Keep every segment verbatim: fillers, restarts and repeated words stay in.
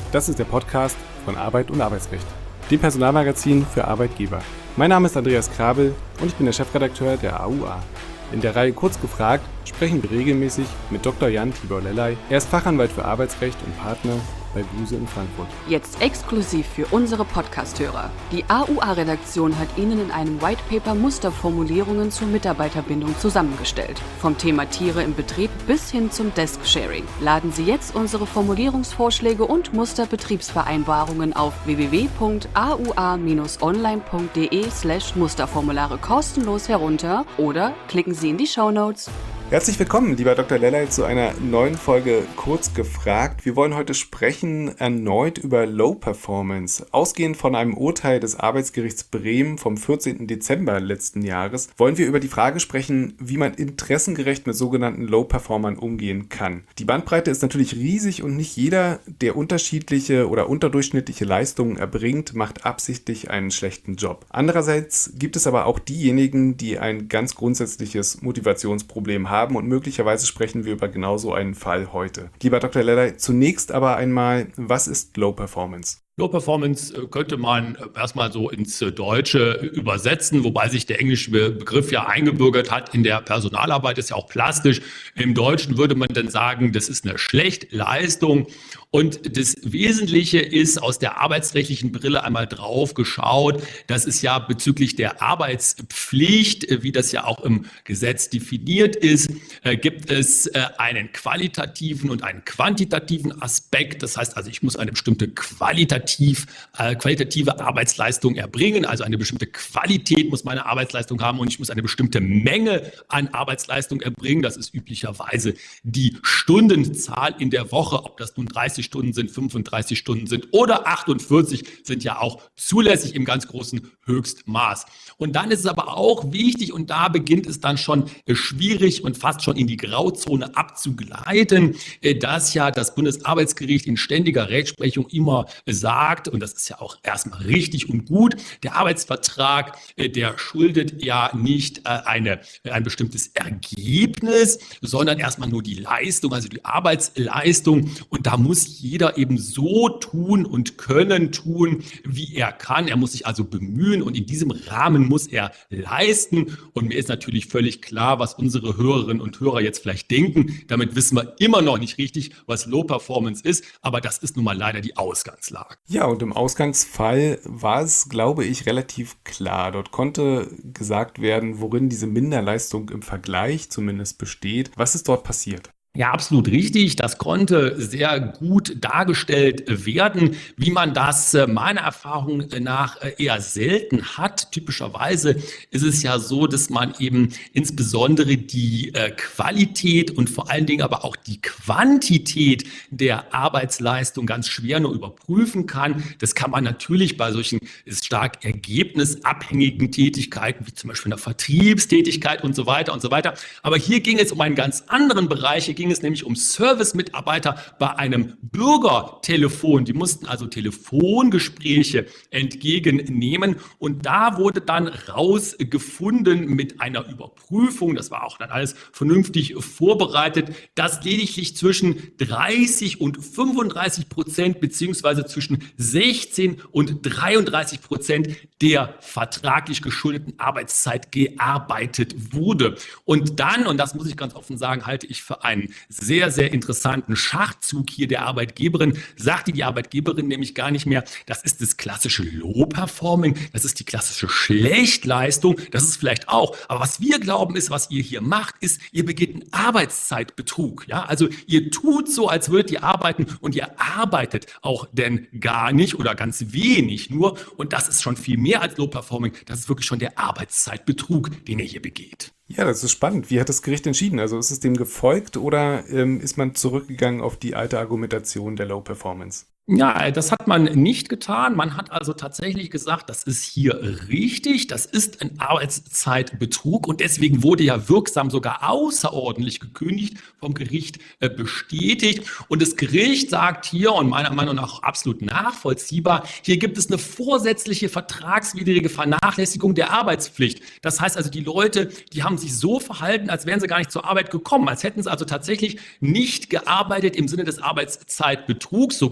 Das ist der Podcast von Arbeit und Arbeitsrecht, dem Personalmagazin für Arbeitgeber. Mein Name ist Andreas Krabel und ich bin der Chefredakteur der A U A. In der Reihe Kurz gefragt sprechen wir regelmäßig mit Doktor Jan Tibor Lellay. Er ist Fachanwalt für Arbeitsrecht und Partner bei Buse in Frankfurt. Jetzt exklusiv für unsere Podcast-Hörer. Die A U A-Redaktion hat Ihnen in einem Whitepaper Musterformulierungen zur Mitarbeiterbindung zusammengestellt. Vom Thema Tiere im Betrieb bis hin zum Desk-Sharing. Laden Sie jetzt unsere Formulierungsvorschläge und Musterbetriebsvereinbarungen auf w w w punkt a u a bindestrich online punkt d e slash Musterformulare kostenlos herunter oder klicken Sie in die Shownotes. Herzlich willkommen, lieber Doktor Lellay, zu einer neuen Folge Kurz gefragt. Wir wollen heute sprechen erneut über Low Performance. Ausgehend von einem Urteil des Arbeitsgerichts Bremen vom vierzehnten Dezember letzten Jahres wollen wir über die Frage sprechen, wie man interessengerecht mit sogenannten Low Performern umgehen kann. Die Bandbreite ist natürlich riesig und nicht jeder, der unterschiedliche oder unterdurchschnittliche Leistungen erbringt, macht absichtlich einen schlechten Job. Andererseits gibt es aber auch diejenigen, die ein ganz grundsätzliches Motivationsproblem haben. Und möglicherweise sprechen wir über genau so einen Fall heute. Lieber Doktor Lellay, zunächst aber einmal, was ist Low Performance? Low Performance könnte man erstmal so ins Deutsche übersetzen, wobei sich der englische Begriff ja eingebürgert hat. In der Personalarbeit ist ja auch plastisch. Im Deutschen würde man dann sagen, das ist eine Schlechtleistung. Und das Wesentliche ist aus der arbeitsrechtlichen Brille einmal drauf geschaut, dass es ja bezüglich der Arbeitspflicht, wie das ja auch im Gesetz definiert ist, gibt es einen qualitativen und einen quantitativen Aspekt. Das heißt also, ich muss eine bestimmte qualitative Äh, qualitative Arbeitsleistung erbringen, also eine bestimmte Qualität muss meine Arbeitsleistung haben und ich muss eine bestimmte Menge an Arbeitsleistung erbringen. Das ist üblicherweise die Stundenzahl in der Woche, ob das nun dreißig Stunden sind, fünfunddreißig Stunden sind oder achtundvierzig, sind ja auch zulässig im ganz großen Höchstmaß. Und dann ist es aber auch wichtig, und da beginnt es dann schon schwierig und fast schon in die Grauzone abzugleiten, dass ja das Bundesarbeitsgericht in ständiger Rechtsprechung immer sagt, und das ist ja auch erstmal richtig und gut, der Arbeitsvertrag, der schuldet ja nicht eine, ein bestimmtes Ergebnis, sondern erstmal nur die Leistung, also die Arbeitsleistung. Und da muss jeder eben so tun und können tun, wie er kann. Er muss sich also bemühen und in diesem Rahmen muss er leisten. Und mir ist natürlich völlig klar, was unsere Hörerinnen und Hörer jetzt vielleicht denken. Damit wissen wir immer noch nicht richtig, was Low Performance ist, aber das ist nun mal leider die Ausgangslage. Ja, und im Ausgangsfall war es, glaube ich, relativ klar. Dort konnte gesagt werden, worin diese Minderleistung im Vergleich zumindest besteht. Was ist dort passiert? Ja, absolut richtig. Das konnte sehr gut dargestellt werden, wie man das meiner Erfahrung nach eher selten hat. Typischerweise ist es ja so, dass man eben insbesondere die Qualität und vor allen Dingen aber auch die Quantität der Arbeitsleistung ganz schwer nur überprüfen kann. Das kann man natürlich bei solchen stark ergebnisabhängigen Tätigkeiten, wie zum Beispiel einer Vertriebstätigkeit und so weiter und so weiter. Aber hier ging es um einen ganz anderen Bereich. Hier ging es nämlich um Servicemitarbeiter bei einem Bürgertelefon. Die mussten also Telefongespräche entgegennehmen und da wurde dann rausgefunden mit einer Überprüfung, das war auch dann alles vernünftig vorbereitet, dass lediglich zwischen dreißig und fünfunddreißig Prozent beziehungsweise zwischen sechzehn und dreiunddreißig Prozent der vertraglich geschuldeten Arbeitszeit gearbeitet wurde. Und dann, und das muss ich ganz offen sagen, halte ich für einen sehr, sehr interessanten Schachzug hier der Arbeitgeberin, sagte die Arbeitgeberin nämlich gar nicht mehr, das ist das klassische Low-Performing, das ist die klassische Schlechtleistung, das ist vielleicht auch, aber was wir glauben ist, was ihr hier macht, ist, ihr begeht einen Arbeitszeitbetrug. Ja? Also ihr tut so, als würdet ihr arbeiten und ihr arbeitet auch denn gar nicht oder ganz wenig nur und das ist schon viel mehr als Low-Performing, das ist wirklich schon der Arbeitszeitbetrug, den ihr hier begeht. Ja, das ist spannend. Wie hat das Gericht entschieden? Also ist es dem gefolgt oder ähm, ist man zurückgegangen auf die alte Argumentation der Low Performance? Ja, das hat man nicht getan. Man hat also tatsächlich gesagt, das ist hier richtig, das ist ein Arbeitszeitbetrug und deswegen wurde ja wirksam sogar außerordentlich gekündigt, vom Gericht äh, bestätigt. Und das Gericht sagt hier, und meiner Meinung nach absolut nachvollziehbar, hier gibt es eine vorsätzliche vertragswidrige Vernachlässigung der Arbeitspflicht. Das heißt also, die Leute, die haben sich so verhalten, als wären sie gar nicht zur Arbeit gekommen, als hätten sie also tatsächlich nicht gearbeitet im Sinne des Arbeitszeitbetrugs, so getan, als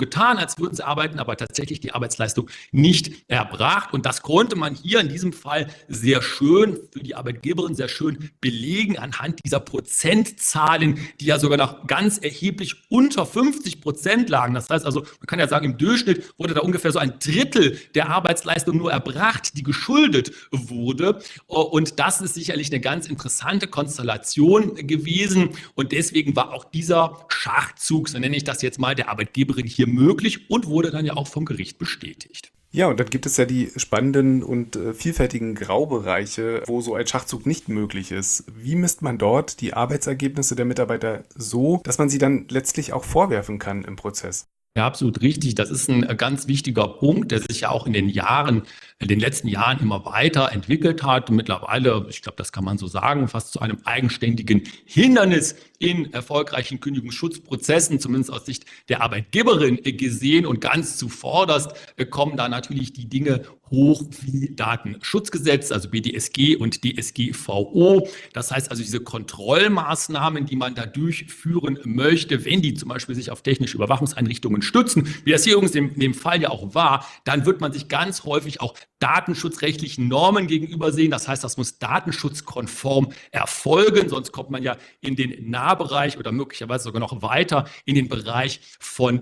als würden sie arbeiten, aber tatsächlich die Arbeitsleistung nicht erbracht. Und das konnte man hier in diesem Fall sehr schön für die Arbeitgeberin sehr schön belegen anhand dieser Prozentzahlen, die ja sogar noch ganz erheblich unter fünfzig Prozent lagen. Das heißt also, man kann ja sagen, im Durchschnitt wurde da ungefähr so ein Drittel der Arbeitsleistung nur erbracht, die geschuldet wurde. Und das ist sicherlich eine ganz interessante Konstellation gewesen. Und deswegen war auch dieser Schachzug, so nenne ich das jetzt mal, der Arbeitgeberin hier möglich und wurde dann ja auch vom Gericht bestätigt. Ja, und dann gibt es ja die spannenden und äh, vielfältigen Graubereiche, wo so ein Schachzug nicht möglich ist. Wie misst man dort die Arbeitsergebnisse der Mitarbeiter so, dass man sie dann letztlich auch vorwerfen kann im Prozess? Ja, absolut richtig. Das ist ein ganz wichtiger Punkt, der sich ja auch in den Jahren, in den letzten Jahren immer weiter entwickelt hat. Und mittlerweile, ich glaube, das kann man so sagen, fast zu einem eigenständigen Hindernis in erfolgreichen Kündigungsschutzprozessen, zumindest aus Sicht der Arbeitgeberin gesehen. Und ganz zuvorderst kommen da natürlich die Dinge hoch wie Datenschutzgesetz, also B D S G und D S G V O. Das heißt also diese Kontrollmaßnahmen, die man da durchführen möchte, wenn die zum Beispiel sich auf technische Überwachungseinrichtungen stützen, wie das hier übrigens in dem Fall ja auch war, dann wird man sich ganz häufig auch datenschutzrechtlichen Normen gegenüber sehen. Das heißt, das muss datenschutzkonform erfolgen, sonst kommt man ja in den Nahbereich oder möglicherweise sogar noch weiter in den Bereich von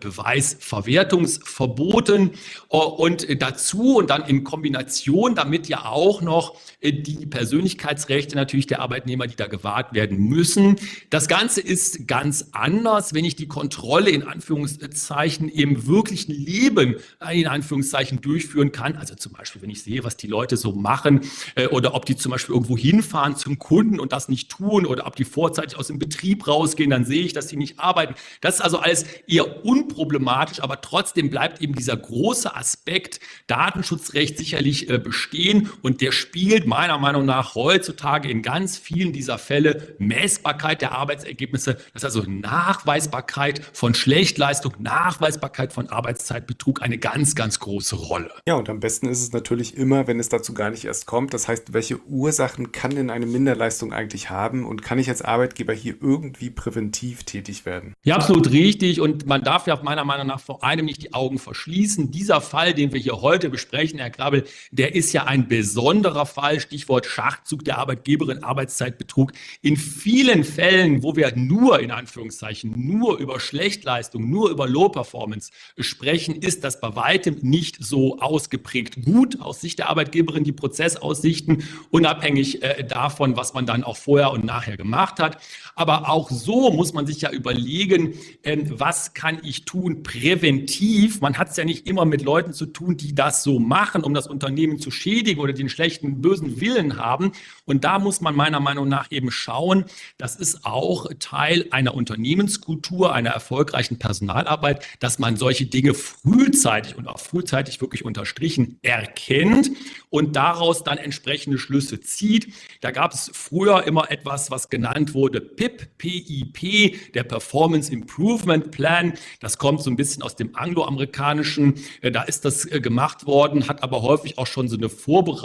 Beweisverwertungsverboten. Und dazu und dann in Kombination damit ja auch noch die Persönlichkeitsrechte natürlich der Arbeitnehmer, die da gewahrt werden müssen. Das Ganze ist ganz anders, wenn ich die Kontrolle in Anführungszeichen im wirklichen Leben in Anführungszeichen durchführen kann. Also zum Beispiel, wenn ich sehe, was die Leute so machen äh, oder ob die zum Beispiel irgendwo hinfahren zum Kunden und das nicht tun oder ob die vorzeitig aus dem Betrieb rausgehen, dann sehe ich, dass die nicht arbeiten. Das ist also alles eher unproblematisch, aber trotzdem bleibt eben dieser große Aspekt Datenschutzrecht sicherlich äh, bestehen und der spielt meiner Meinung nach heutzutage in ganz vielen dieser Fälle Messbarkeit der Arbeitsergebnisse, das ist also Nachweisbarkeit von Schlechtleistung, Nachweisbarkeit von Arbeitszeitbetrug eine ganz, ganz große Rolle. Ja, und am besten ist es natürlich immer, wenn es dazu gar nicht erst kommt. Das heißt, welche Ursachen kann denn eine Minderleistung eigentlich haben und kann ich als Arbeitgeber hier irgendwie präventiv tätig werden? Ja, absolut richtig und man darf ja meiner Meinung nach vor allem nicht die Augen verschließen. Dieser Fall, den wir hier heute besprechen, Herr Krabbel, der ist ja ein besonderer Fall, Stichwort Schachzug der Arbeitgeberin, Arbeitszeitbetrug. In vielen Fällen, wo wir nur, in Anführungszeichen, nur über Schlechtleistung, nur über Low Performance sprechen, ist das bei weitem nicht so ausgeprägt gut aus Sicht der Arbeitgeberin, die Prozessaussichten, unabhängig äh, davon, was man dann auch vorher und nachher gemacht hat. Aber auch so muss man sich ja überlegen, äh, was kann ich tun präventiv? Man hat es ja nicht immer mit Leuten zu tun, die das so machen, um das Unternehmen zu schädigen oder den schlechten, bösen Willen haben. Und da muss man meiner Meinung nach eben schauen, das ist auch Teil einer Unternehmenskultur, einer erfolgreichen Personalarbeit, dass man solche Dinge frühzeitig und auch frühzeitig wirklich unterstrichen erkennt und daraus dann entsprechende Schlüsse zieht. Da gab es früher immer etwas, was genannt wurde P I P, P I P, der Performance Improvement Plan. Das kommt so ein bisschen aus dem angloamerikanischen. Da ist das gemacht worden, hat aber häufig auch schon so eine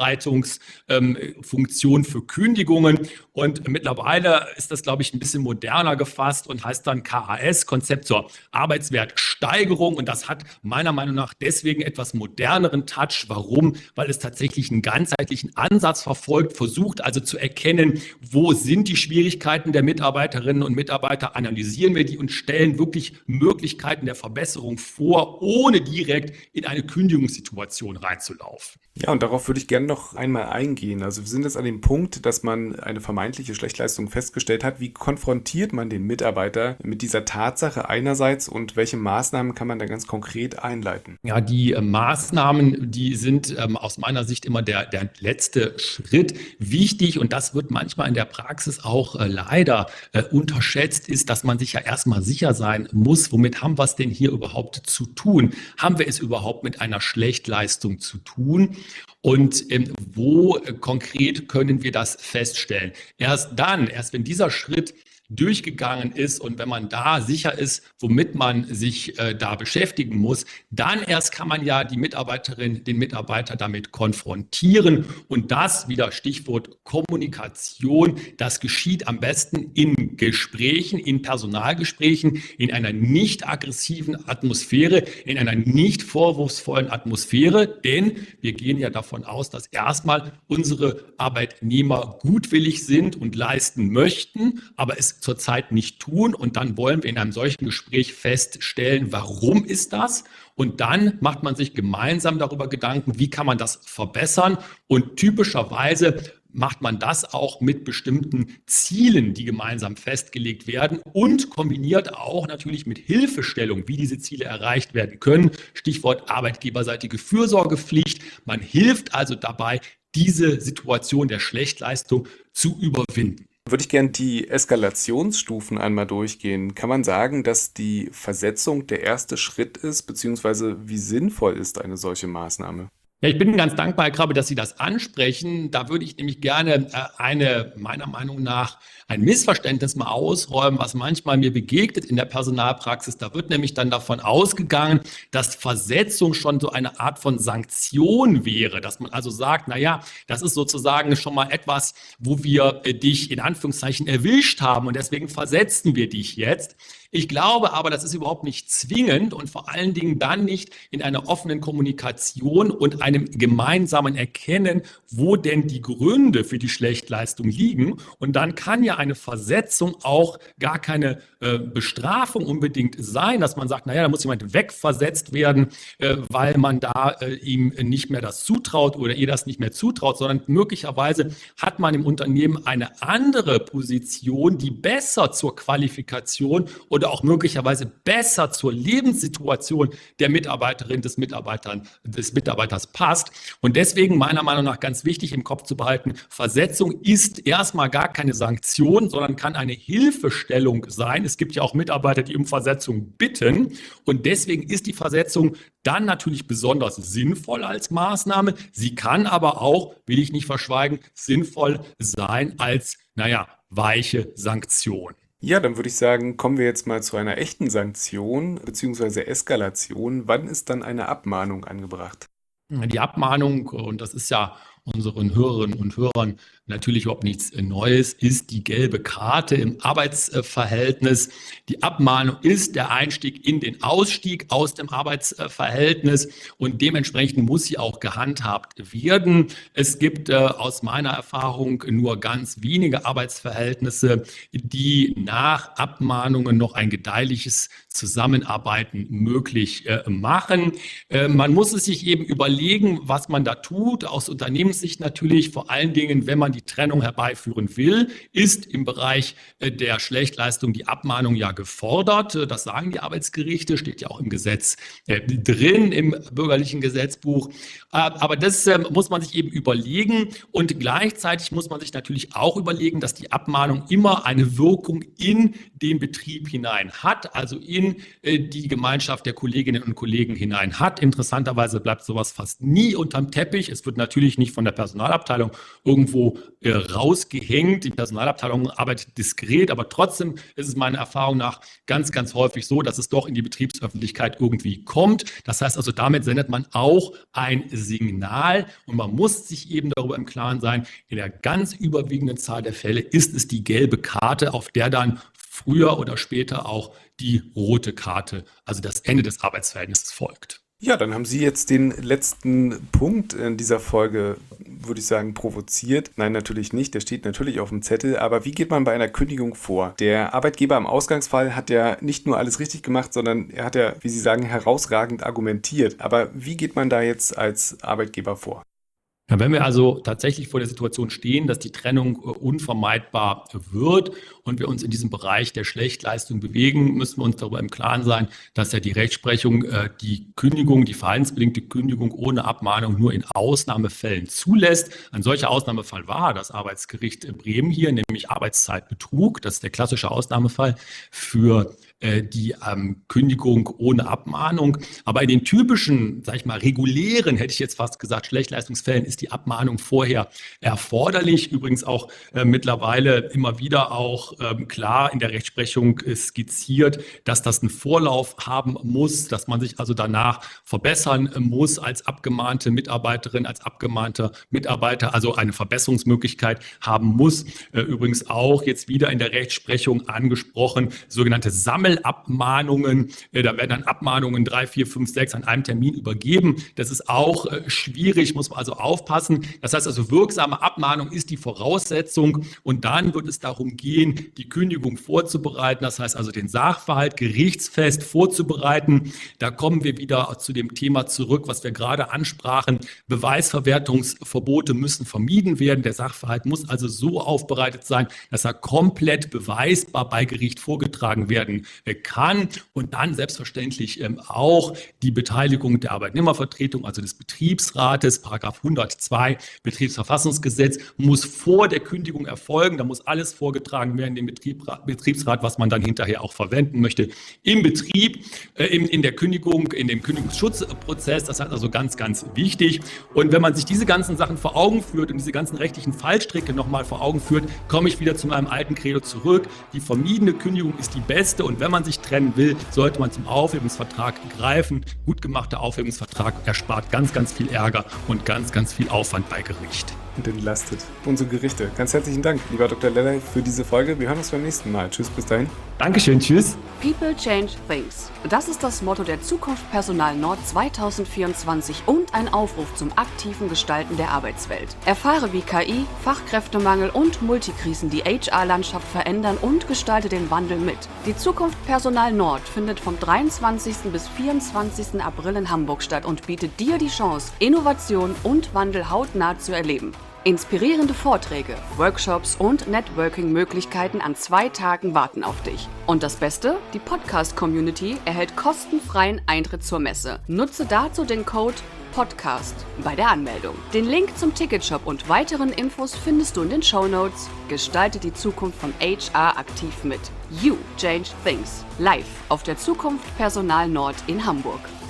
Vorbereitungsfunktion für Kündigungen. Und mittlerweile ist das, glaube ich, ein bisschen moderner gefasst und heißt dann K A S, Konzept zur Arbeitswertsteigerung. Und das hat meiner Meinung nach deswegen etwas moderneren Touch. Warum? Weil es tatsächlich einen ganzheitlichen Ansatz verfolgt, versucht also zu erkennen, wo sind die Schwierigkeiten der Mitarbeiterinnen und Mitarbeiter, analysieren wir die und stellen wirklich Möglichkeiten der Verbesserung vor, ohne direkt in eine Kündigungssituation reinzulaufen. Ja, und darauf würde ich gerne noch einmal eingehen. Also wir sind jetzt an dem Punkt, dass man eine vermeintliche Schlechtleistung festgestellt hat. Wie konfrontiert man den Mitarbeiter mit dieser Tatsache einerseits und welche Maßnahmen kann man da ganz konkret einleiten? Ja, die äh, Maßnahmen, die sind ähm, aus meiner Sicht immer der, der letzte Schritt. Wichtig, und das wird manchmal in der Praxis auch äh, leider äh, unterschätzt, ist, dass man sich ja erstmal sicher sein muss, womit haben wir es denn hier überhaupt zu tun? Haben wir es überhaupt mit einer Schlechtleistung zu tun? Und ähm, wo äh, konkret können wir das feststellen? Erst dann, erst wenn dieser Schritt durchgegangen ist und wenn man da sicher ist, womit man sich äh, da beschäftigen muss, dann erst kann man ja die Mitarbeiterin, den Mitarbeiter damit konfrontieren und das, wieder Stichwort Kommunikation, das geschieht am besten in Gesprächen, in Personalgesprächen, in einer nicht aggressiven Atmosphäre, in einer nicht vorwurfsvollen Atmosphäre, denn wir gehen ja davon aus, dass erstmal unsere Arbeitnehmer gutwillig sind und leisten möchten, aber es zurzeit nicht tun und dann wollen wir in einem solchen Gespräch feststellen, warum ist das? Und dann macht man sich gemeinsam darüber Gedanken, wie kann man das verbessern und typischerweise macht man das auch mit bestimmten Zielen, die gemeinsam festgelegt werden und kombiniert auch natürlich mit Hilfestellung, wie diese Ziele erreicht werden können. Stichwort arbeitgeberseitige Fürsorgepflicht. Man hilft also dabei, diese Situation der Schlechtleistung zu überwinden. Würde ich gerne die Eskalationsstufen einmal durchgehen. Kann man sagen, dass die Versetzung der erste Schritt ist, beziehungsweise wie sinnvoll ist eine solche Maßnahme? Ja, ich bin ganz dankbar, Herr Krabbe, dass Sie das ansprechen. Da würde ich nämlich gerne äh, eine, meiner Meinung nach, ein Missverständnis mal ausräumen, was manchmal mir begegnet in der Personalpraxis. Da wird nämlich dann davon ausgegangen, dass Versetzung schon so eine Art von Sanktion wäre, dass man also sagt, na ja, das ist sozusagen schon mal etwas, wo wir äh, dich in Anführungszeichen erwischt haben und deswegen versetzen wir dich jetzt. Ich glaube aber, das ist überhaupt nicht zwingend und vor allen Dingen dann nicht in einer offenen Kommunikation und einem gemeinsamen Erkennen, wo denn die Gründe für die Schlechtleistung liegen. Und dann kann ja eine Versetzung auch gar keine äh, Bestrafung unbedingt sein, dass man sagt, naja, da muss jemand wegversetzt werden, äh, weil man da äh, ihm nicht mehr das zutraut oder ihr das nicht mehr zutraut, sondern möglicherweise hat man im Unternehmen eine andere Position, die besser zur Qualifikation und oder auch möglicherweise besser zur Lebenssituation der Mitarbeiterin, des Mitarbeiters, des Mitarbeiters passt. Und deswegen meiner Meinung nach ganz wichtig im Kopf zu behalten, Versetzung ist erstmal gar keine Sanktion, sondern kann eine Hilfestellung sein. Es gibt ja auch Mitarbeiter, die um Versetzung bitten. Und deswegen ist die Versetzung dann natürlich besonders sinnvoll als Maßnahme. Sie kann aber auch, will ich nicht verschweigen, sinnvoll sein als, naja, weiche Sanktion. Ja, dann würde ich sagen, kommen wir jetzt mal zu einer echten Sanktion bzw. Eskalation. Wann ist dann eine Abmahnung angebracht? Die Abmahnung, und das ist ja unseren Hörerinnen und Hörern natürlich überhaupt nichts Neues, ist die gelbe Karte im Arbeitsverhältnis. Die Abmahnung ist der Einstieg in den Ausstieg aus dem Arbeitsverhältnis und dementsprechend muss sie auch gehandhabt werden. Es gibt äh, aus meiner Erfahrung nur ganz wenige Arbeitsverhältnisse, die nach Abmahnungen noch ein gedeihliches Zusammenarbeiten möglich äh, machen. Äh, man muss es sich eben überlegen, was man da tut. Aus Unternehmenssicht natürlich, vor allen Dingen, wenn man die Trennung herbeiführen will, ist im Bereich äh, der Schlechtleistung die Abmahnung ja gefordert. Äh, das sagen die Arbeitsgerichte, steht ja auch im Gesetz äh, drin, im bürgerlichen Gesetzbuch. Äh, aber das äh, muss man sich eben überlegen und gleichzeitig muss man sich natürlich auch überlegen, dass die Abmahnung immer eine Wirkung in den Betrieb hinein hat, also in die Gemeinschaft der Kolleginnen und Kollegen hinein hat. Interessanterweise bleibt sowas fast nie unterm Teppich. Es wird natürlich nicht von der Personalabteilung irgendwo äh, rausgehängt. Die Personalabteilung arbeitet diskret, aber trotzdem ist es meiner Erfahrung nach ganz, ganz häufig so, dass es doch in die Betriebsöffentlichkeit irgendwie kommt. Das heißt also, damit sendet man auch ein Signal und man muss sich eben darüber im Klaren sein, in der ganz überwiegenden Zahl der Fälle ist es die gelbe Karte, auf der dann früher oder später auch die rote Karte, also das Ende des Arbeitsverhältnisses folgt. Ja, dann haben Sie jetzt den letzten Punkt in dieser Folge, würde ich sagen, provoziert. Nein, natürlich nicht, der steht natürlich auf dem Zettel, aber wie geht man bei einer Kündigung vor? Der Arbeitgeber im Ausgangsfall hat ja nicht nur alles richtig gemacht, sondern er hat ja, wie Sie sagen, herausragend argumentiert. Aber wie geht man da jetzt als Arbeitgeber vor? Ja, wenn wir also tatsächlich vor der Situation stehen, dass die Trennung äh, unvermeidbar wird und wir uns in diesem Bereich der Schlechtleistung bewegen, müssen wir uns darüber im Klaren sein, dass ja die Rechtsprechung äh, die Kündigung, die verhaltensbedingte Kündigung ohne Abmahnung nur in Ausnahmefällen zulässt. Ein solcher Ausnahmefall war das Arbeitsgericht Bremen hier, nämlich Arbeitszeitbetrug. Das ist der klassische Ausnahmefall für äh, die ähm, Kündigung ohne Abmahnung. Aber in den typischen, sag ich mal, regulären, hätte ich jetzt fast gesagt, Schlechtleistungsfällen ist die Abmahnung vorher erforderlich. Übrigens auch äh, mittlerweile immer wieder auch ähm, klar in der Rechtsprechung äh, skizziert, dass das einen Vorlauf haben muss, dass man sich also danach verbessern äh, muss als abgemahnte Mitarbeiterin, als abgemahnter Mitarbeiter, also eine Verbesserungsmöglichkeit haben muss. Äh, übrigens auch jetzt wieder in der Rechtsprechung angesprochen, sogenannte Sammelabmahnungen. Äh, da werden dann Abmahnungen drei, vier, fünf, sechs an einem Termin übergeben. Das ist auch äh, schwierig, muss man also aufpassen. Das heißt also, wirksame Abmahnung ist die Voraussetzung und dann wird es darum gehen, die Kündigung vorzubereiten. Das heißt also, den Sachverhalt gerichtsfest vorzubereiten. Da kommen wir wieder zu dem Thema zurück, was wir gerade ansprachen. Beweisverwertungsverbote müssen vermieden werden. Der Sachverhalt muss also so aufbereitet sein, dass er komplett beweisbar bei Gericht vorgetragen werden kann und dann selbstverständlich ähm, auch die Beteiligung der Arbeitnehmervertretung, also des Betriebsrates, Paragraph hundertzwei Betriebsverfassungsgesetz, muss vor der Kündigung erfolgen. Da muss alles vorgetragen werden, dem Betriebsrat, Betriebsrat, was man dann hinterher auch verwenden möchte, im Betrieb, äh, in, in der Kündigung, in dem Kündigungsschutzprozess. Das ist also ganz, ganz wichtig. Und wenn man sich diese ganzen Sachen vor Augen führt und diese ganzen rechtlichen Fallstricke nochmal vor Augen führt, komme ich wieder zu meinem alten Credo zurück. Die vermiedene Kündigung ist die beste und wenn man sich trennen will, sollte man zum Aufhebungsvertrag greifen. Gut gemachter Aufhebungsvertrag erspart ganz, ganz viel Ärger und ganz, ganz viel Aufwand bei Gericht. Und entlastet unsere Gerichte. Ganz herzlichen Dank, lieber Doktor Lellay, für diese Folge. Wir hören uns beim nächsten Mal. Tschüss, bis dahin. Dankeschön, tschüss. People change things. Das ist das Motto der Zukunft Personal Nord zwanzig vierundzwanzig und ein Aufruf zum aktiven Gestalten der Arbeitswelt. Erfahre, wie K I, Fachkräftemangel und Multikrisen die H R-Landschaft verändern und gestalte den Wandel mit. Die Zukunft Personal Nord findet vom dreiundzwanzigsten bis vierundzwanzigsten April in Hamburg statt und bietet dir die Chance, Innovation und Wandel hautnah zu erleben. Inspirierende Vorträge, Workshops und Networking-Möglichkeiten an zwei Tagen warten auf dich. Und das Beste? Die Podcast-Community erhält kostenfreien Eintritt zur Messe. Nutze dazu den Code Podcast bei der Anmeldung. Den Link zum Ticketshop und weiteren Infos findest du in den Shownotes. Gestalte die Zukunft von H R aktiv mit. You Change Things. Live auf der Zukunft Personal Nord in Hamburg.